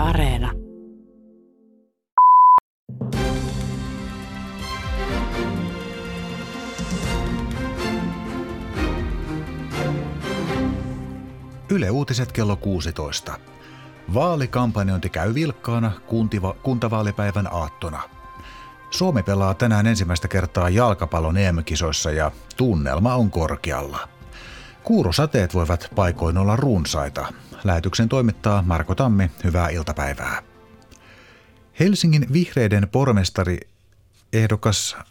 Areena. Yle Uutiset kello 16. Vaalikampanjointi käy vilkkaana kuntavaalipäivän aattona. Suomi pelaa tänään ensimmäistä kertaa jalkapallon EM-kisoissa ja tunnelma on korkealla. Kuurosateet voivat paikoin olla runsaita. Lähetyksen toimittaa Marko Tammi. Hyvää iltapäivää. Helsingin vihreiden pormestariehdokas...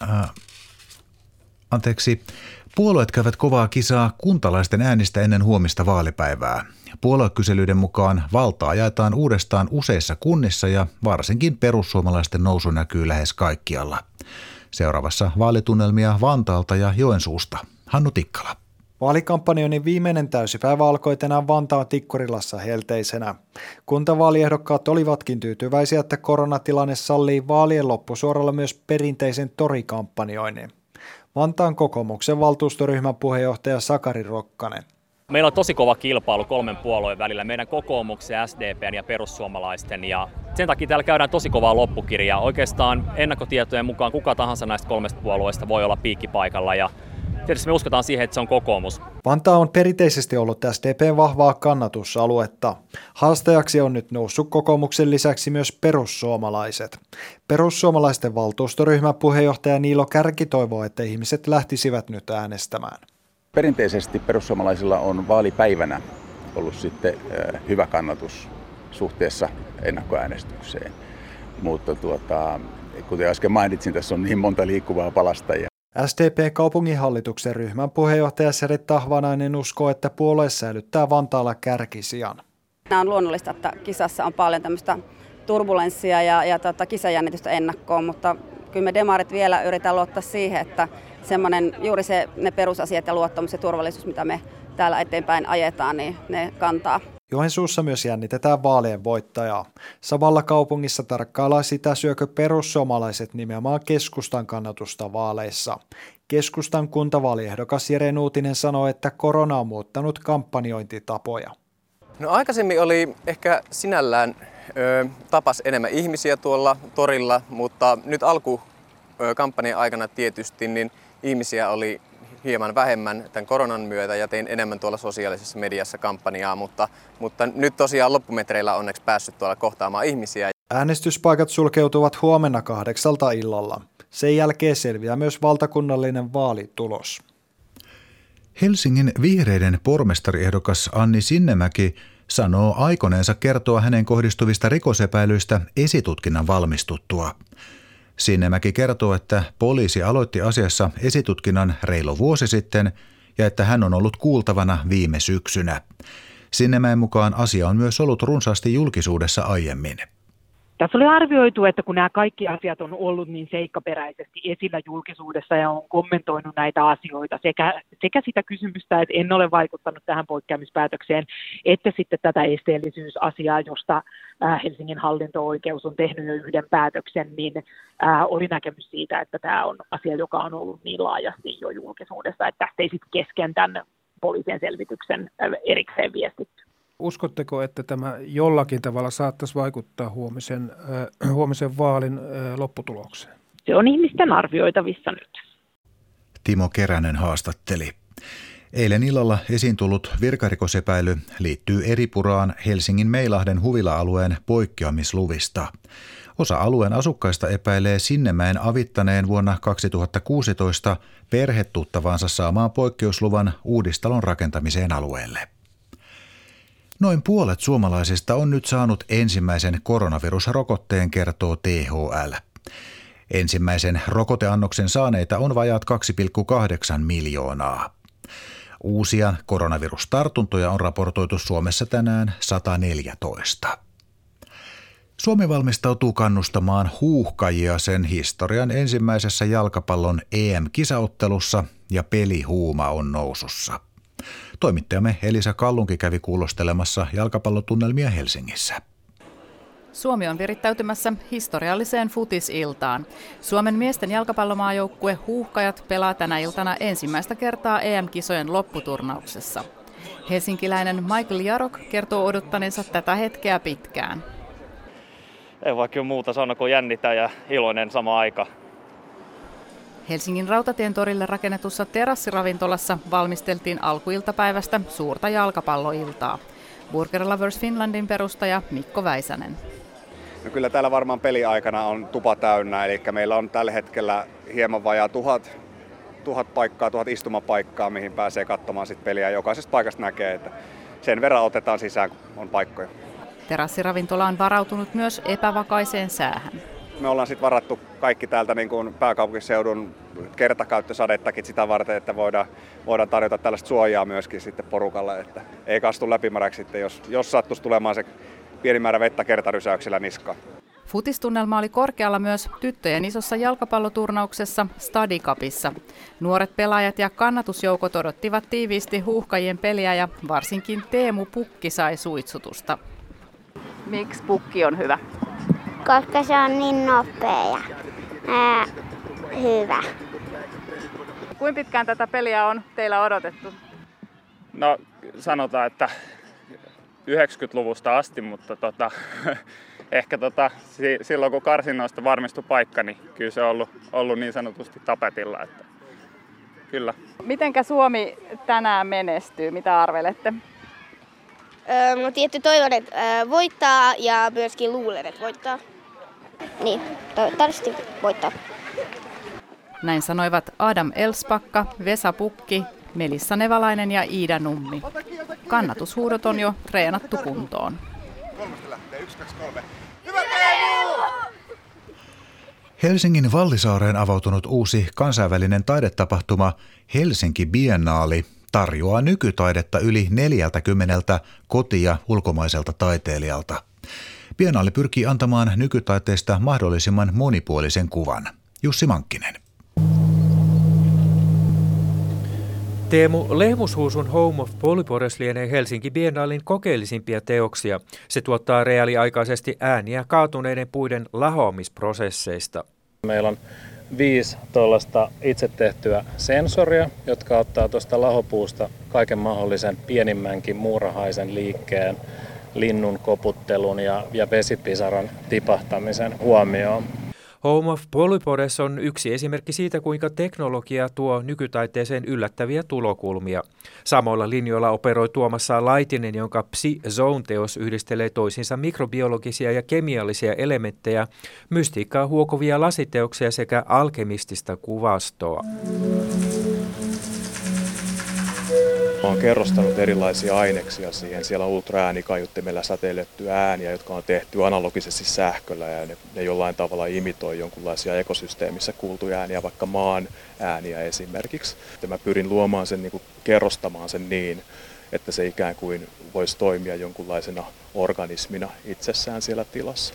Puolueet käyvät kovaa kisaa kuntalaisten äänistä ennen huomista vaalipäivää. Puoluekyselyiden mukaan valtaa jaetaan uudestaan useissa kunnissa ja varsinkin perussuomalaisten nousu näkyy lähes kaikkialla. Seuraavassa vaalitunnelmia Vantaalta ja Joensuusta. Hannu Tikkala. Vaalikampanjoinnin viimeinen täysipäivä alkoi tänään Vantaan Tikkurilassa helteisenä. Kuntavaaliehdokkaat olivatkin tyytyväisiä, että koronatilanne sallii vaalien loppusuoralla myös perinteisen torikampanjoinnin. Vantaan kokoomuksen valtuustoryhmän puheenjohtaja Sakari Rokkanen. Meillä on tosi kova kilpailu 3 puolueen välillä, meidän kokoomuksen, SDPn ja perussuomalaisten. Ja sen takia täällä käydään tosi kovaa loppukirjaa. Oikeastaan ennakkotietojen mukaan kuka tahansa näistä 3 puolueesta voi olla piikkipaikalla. Ja tietysti me uskotaan siihen, että se on kokoomus. Vantaa on perinteisesti ollut SDPn vahvaa kannatusaluetta. Haastajaksi on nyt noussut kokoomuksen lisäksi myös perussuomalaiset. Perussuomalaisten valtuustoryhmän puheenjohtaja Niilo Kärki toivoo, että ihmiset lähtisivät nyt äänestämään. Perinteisesti perussuomalaisilla on vaalipäivänä ollut sitten hyvä kannatus suhteessa ennakkoäänestykseen. Mutta kuten äsken mainitsin, tässä on niin monta liikkuvaa palastajaa. SDP-kaupunginhallituksen ryhmän puheenjohtaja Seri Tahvanainen uskoo, että puolue säilyttää Vantaalla kärkisijan. Nämä on luonnollista, että kisassa on paljon tämmöistä turbulenssia ja kisajännitystä ennakkoon, mutta kyllä me demarit vielä yritetään luottaa siihen, että semmoinen juuri ne perusasiat ja luottamus ja turvallisuus, mitä me täällä eteenpäin ajetaan, niin ne kantaa. Joensuussa myös jännitetään vaalien voittajaa. Samalla kaupungissa tarkkaillaan sitä, syökö perussuomalaiset nimenomaan keskustan kannatusta vaaleissa. Keskustan kuntavaaliehdokas Jere Nuutinen sanoi, että korona on muuttanut kampanjointitapoja. No aikaisemmin oli ehkä sinällään tapas enemmän ihmisiä tuolla torilla, mutta nyt alkukampanjan aikana tietysti niin ihmisiä oli hieman vähemmän tämän koronan myötä ja tein enemmän tuolla sosiaalisessa mediassa kampanjaa, mutta nyt tosiaan loppumetreillä onneksi päässyt tuolla kohtaamaan ihmisiä. Äänestyspaikat sulkeutuvat huomenna 8 illalla. Sen jälkeen selviää myös valtakunnallinen vaalitulos. Helsingin vihreiden pormestariehdokas Anni Sinnemäki sanoo aikoneensa kertoa hänen kohdistuvista rikosepäilyistä esitutkinnan valmistuttua. Sinnemäki kertoo, että poliisi aloitti asiassa esitutkinnan reilu vuosi sitten ja että hän on ollut kuultavana viime syksynä. Sinnemäen mukaan asia on myös ollut runsaasti julkisuudessa aiemmin. Tässä oli arvioitu, että kun nämä kaikki asiat on ollut niin seikkaperäisesti esillä julkisuudessa ja on kommentoinut näitä asioita, sekä sitä kysymystä, että en ole vaikuttanut tähän poikkeamispäätökseen, että sitten tätä esteellisyysasiaa, josta Helsingin hallinto-oikeus on tehnyt jo yhden päätöksen, niin oli näkemys siitä, että tämä on asia, joka on ollut niin laajasti jo julkisuudessa, että tästä ei sitten kesken tämän poliisien selvityksen erikseen viestitty. Uskotteko, että tämä jollakin tavalla saattaisi vaikuttaa huomisen vaalin lopputulokseen? Se on ihmisten arvioitavissa nyt. Timo Keränen haastatteli. Eilen illalla esiin tullut virkarikosepäily liittyy Eripuraan Helsingin Meilahden huvila-alueen poikkeamisluvista. Osa alueen asukkaista epäilee Sinnemäen avittaneen vuonna 2016 perhetuttavaansa saamaan poikkeusluvan uudistalon rakentamiseen alueelle. Noin puolet suomalaisista on nyt saanut ensimmäisen koronavirusrokotteen, kertoo THL. Ensimmäisen rokoteannoksen saaneita on vajaat 2,8 miljoonaa. Uusia koronavirustartuntoja on raportoitu Suomessa tänään 114. Suomi valmistautuu kannustamaan huuhkajia sen historian ensimmäisessä jalkapallon EM-kisaottelussa ja pelihuuma on nousussa. Toimittajamme Elisa Kallunki kävi kuulostelemassa jalkapallotunnelmia Helsingissä. Suomi on virittäytymässä historialliseen futisiltaan. Suomen miesten jalkapallomaajoukkue Huuhkajat pelaa tänä iltana ensimmäistä kertaa EM-kisojen lopputurnauksessa. Helsinkiläinen Michael Jarok kertoo odottaneensa tätä hetkeä pitkään. Ei voi kyllä muuta sanoa kuin jännitä ja iloinen sama aika. Helsingin Rautatien torille rakennetussa terassiravintolassa valmisteltiin alkuiltapäivästä suurta jalkapalloiltaa. Burger Lovers Finlandin perustaja Mikko Väisänen. No kyllä täällä varmaan peliaikana on tupa täynnä, eli meillä on tällä hetkellä hieman vajaa 1000 istumapaikkaa, mihin pääsee katsomaan sit peliä. Jokaisesta paikasta näkee, että sen verran otetaan sisään, kun on paikkoja. Terassiravintola on varautunut myös epävakaiseen säähän. Me ollaan sitten varattu kaikki täältä niin kuin pääkaupunkiseudun kertakäyttösadettakin sitä varten, että voidaan tarjota tällaista suojaa myöskin sitten porukalle, että ei kastu läpimäräksi sitten, jos sattuisi tulemaan se pieni määrä vettä kertarysäyksellä niskaan. Futistunnelma oli korkealla myös tyttöjen isossa jalkapalloturnauksessa Stadi Cupissa. Nuoret pelaajat ja kannatusjoukot odottivat tiiviisti huuhkajien peliä ja varsinkin Teemu Pukki sai suitsutusta. Miksi Pukki on hyvä? Koska se on niin nopea ja hyvä. Kuinka pitkään tätä peliä on teillä odotettu? No sanotaan, että 90-luvusta asti, mutta ehkä silloin kun karsinnoista varmistui paikka, niin kyllä se on ollut niin sanotusti tapetilla. Että kyllä. Mitenkä Suomi tänään menestyy? Mitä arvelette? No tietty toivon, että voittaa ja myöskin luulen, että voittaa. Niin, toivottavasti voittaa. Näin sanoivat Adam Elspakka, Vesa Pukki, Melissa Nevalainen ja Iida Nummi. Kannatushuudot on jo treenattu kuntoon. 3 lähtee, 1, 2, 3. Hyvä Teemu! Helsingin Vallisaareen avautunut uusi kansainvälinen taidetapahtuma Helsinki Biennaali tarjoaa nykytaidetta yli 40 koti- ja ulkomaiselta taiteilijalta. Biennaali pyrkii antamaan nykytaiteesta mahdollisimman monipuolisen kuvan. Jussi Mankkinen. Teemu Lehmushuusun Home of Polypores lienee Helsinki Biennaalin kokeellisimpia teoksia. Se tuottaa reaaliaikaisesti ääniä kaatuneiden puiden lahoamisprosesseista. Meillä on 5 tuollaista itse tehtyä sensoria, jotka ottaa tuosta lahopuusta kaiken mahdollisen pienimmänkin muurahaisen liikkeen, linnun koputtelun ja vesipisaran tipahtamisen huomioon. Home of Polypores on yksi esimerkki siitä, kuinka teknologia tuo nykytaiteeseen yllättäviä tulokulmia. Samoilla linjoilla operoi Tuomas Laitinen, jonka Psy-Zone-teos yhdistelee toisiinsa mikrobiologisia ja kemiallisia elementtejä, mystiikkaa huokovia lasiteoksia sekä alkemistista kuvastoa. Olen kerrostanut erilaisia aineksia siihen. Siellä on ultraäänikaiuttimella säteilettyä ääniä, jotka on tehty analogisesti sähköllä ja ne jollain tavalla imitoi jonkinlaisia ekosysteemissä kuultuja ääniä, vaikka maan ääniä esimerkiksi. Mä pyrin luomaan sen, kerrostamaan sen niin, että se ikään kuin voisi toimia jonkunlaisena organismina itsessään siellä tilassa.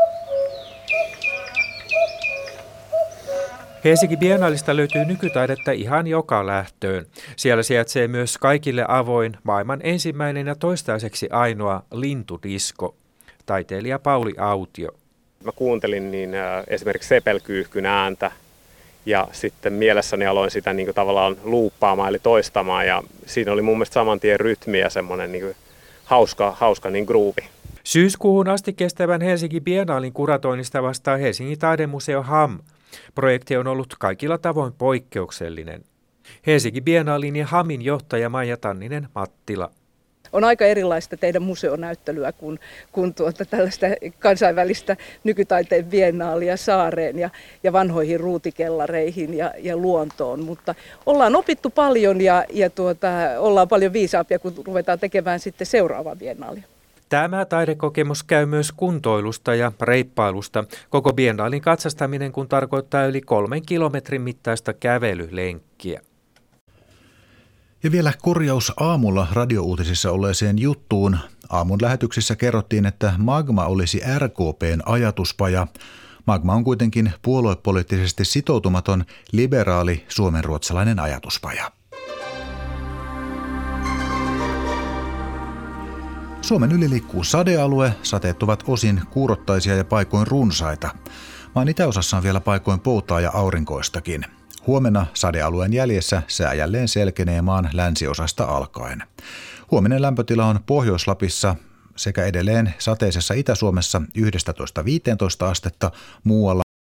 Helsinki Biennaalista löytyy nykytaidetta ihan joka lähtöön. Siellä sijaitsee myös kaikille avoin maailman ensimmäinen ja toistaiseksi ainoa lintudisko. Taiteilija Pauli Autio. Mä kuuntelin esimerkiksi sepelkyyhkyn ääntä ja sitten mielessäni aloin sitä tavallaan luuppaamaan eli toistamaan ja siinä oli mun mielestä saman tien rytmi ja semmoinen hauska groove. Syyskuuhun asti kestävän Helsinki Biennaalin kuratoinnista vastaa Helsingin taidemuseo HAM. Projekti on ollut kaikilla tavoin poikkeuksellinen. Helsinki Biennaalin ja HAMin johtaja Maija Tanninen-Mattila. On aika erilaista tehdä museonäyttelyä kuin tällaista kansainvälistä nykytaiteen biennaalia saareen ja vanhoihin ruutikellareihin ja luontoon. Mutta ollaan opittu paljon ja ollaan paljon viisaampia, kun ruvetaan tekemään sitten seuraavaa biennaalia. Tämä taidekokemus käy myös kuntoilusta ja reippailusta. Koko biennaalin katsastaminen kun tarkoittaa yli 3 kilometrin mittaista kävelylenkkiä. Ja vielä korjaus aamulla radiouutisissa olleeseen juttuun. Aamun lähetyksissä kerrottiin, että Magma olisi RKP:n ajatuspaja. Magma on kuitenkin puoluepoliittisesti sitoutumaton, liberaali suomenruotsalainen ajatuspaja. Suomen yli liikkuu sadealue, sateet ovat osin kuurottaisia ja paikoin runsaita. Maan itäosassa on vielä paikoin poutaa ja aurinkoistakin. Huomenna sadealueen jäljessä sää jälleen selkenee maan länsiosasta alkaen. Huominen lämpötila on Pohjois-Lapissa sekä edelleen sateisessa Itä-Suomessa 11–15 astetta, muualla